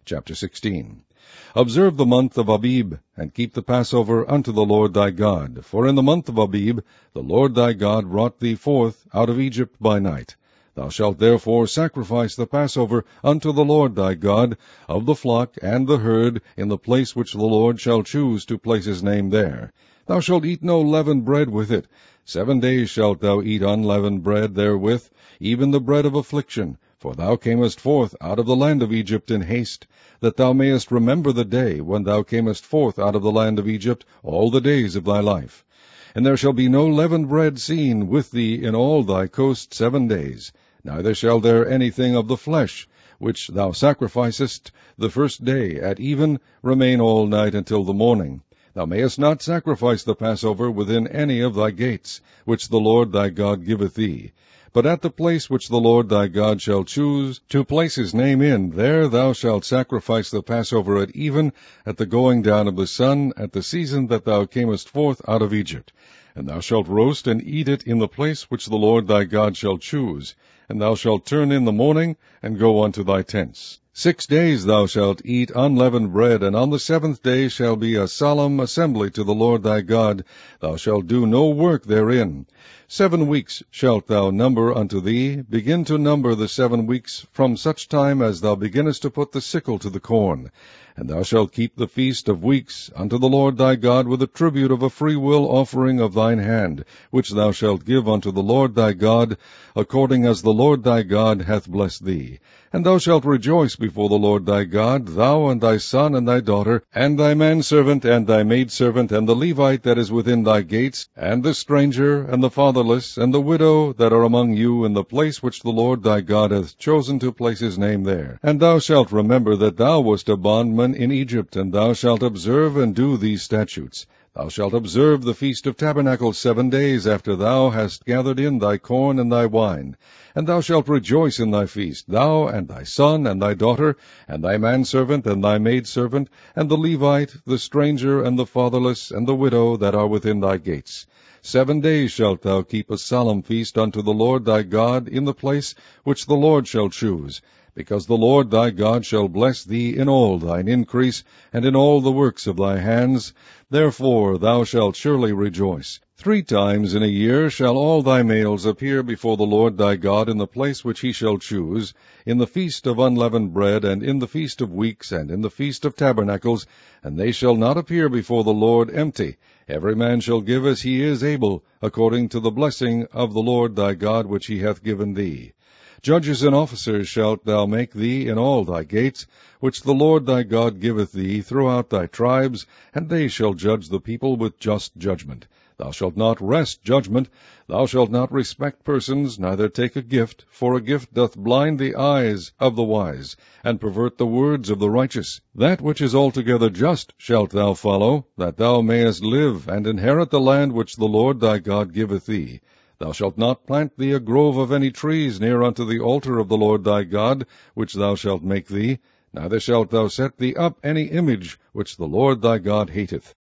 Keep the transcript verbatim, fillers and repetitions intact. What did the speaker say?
Chapter sixteen. Observe the month of Abib, and keep the Passover unto the Lord thy God. For in the month of Abib the Lord thy God brought thee forth out of Egypt by night. Thou shalt therefore sacrifice the Passover unto the Lord thy God, of the flock and the herd, in the place which the Lord shall choose to place his name there. Thou shalt eat no leavened bread with it. Seven days shalt thou eat unleavened bread therewith, even the bread of affliction. For thou camest forth out of the land of Egypt in haste, that thou mayest remember the day when thou camest forth out of the land of Egypt all the days of thy life. And there shall be no leavened bread seen with thee in all thy coast seven days, neither shall there anything of the flesh, which thou sacrificest the first day at even, remain all night until the morning. Thou mayest not sacrifice the Passover within any of thy gates, which the Lord thy God giveth thee. But at the place which the Lord thy God shall choose to place his name in, there thou shalt sacrifice the Passover at even, at the going down of the sun, at the season that thou camest forth out of Egypt. And thou shalt roast and eat it in the place which the Lord thy God shall choose. And thou shalt turn in the morning, and go unto thy tents. Six days thou shalt eat unleavened bread, and on the seventh day shall be a solemn assembly to the Lord thy God. Thou shalt do no work therein. Seven weeks shalt thou number unto thee. Begin to number the seven weeks from such time as thou beginnest to put the sickle to the corn. And thou shalt keep the feast of weeks unto the Lord thy God with a tribute of a freewill offering of thine hand, which thou shalt give unto the Lord thy God, according as the Lord thy God hath blessed thee. And thou shalt rejoice before the Lord thy God, thou and thy son and thy daughter, and thy manservant and thy maidservant, and the Levite that is within thy gates, and the stranger, and the fatherless, and the widow that are among you, in the place which the Lord thy God hath chosen to place his name there. And thou shalt remember that thou wast a bondman in Egypt, and thou shalt observe and do these statutes. Thou shalt observe the Feast of Tabernacles seven days after thou hast gathered in thy corn and thy wine. And thou shalt rejoice in thy feast, thou and thy son and thy daughter, and thy manservant and thy maidservant, and the Levite, the stranger, and the fatherless, and the widow that are within thy gates. Seven days shalt thou keep a solemn feast unto the Lord thy God in the place which the Lord shall choose, because the Lord thy God shall bless thee in all thine increase, and in all the works of thy hands. Therefore thou shalt surely rejoice. Three times in a year shall all thy males appear before the Lord thy God in the place which he shall choose, in the feast of unleavened bread, and in the feast of weeks, and in the feast of tabernacles, and they shall not appear before the Lord empty. Every man shall give as he is able, according to the blessing of the Lord thy God which he hath given thee. Judges and officers shalt thou make thee in all thy gates, which the Lord thy God giveth thee throughout thy tribes, and they shall judge the people with just judgment. Thou shalt not wrest judgment. Thou shalt not respect persons, neither take a gift, for a gift doth blind the eyes of the wise, and pervert the words of the righteous. That which is altogether just shalt thou follow, that thou mayest live, and inherit the land which the Lord thy God giveth thee. Thou shalt not plant thee a grove of any trees near unto the altar of the Lord thy God, which thou shalt make thee, neither shalt thou set thee up any image which the Lord thy God hateth.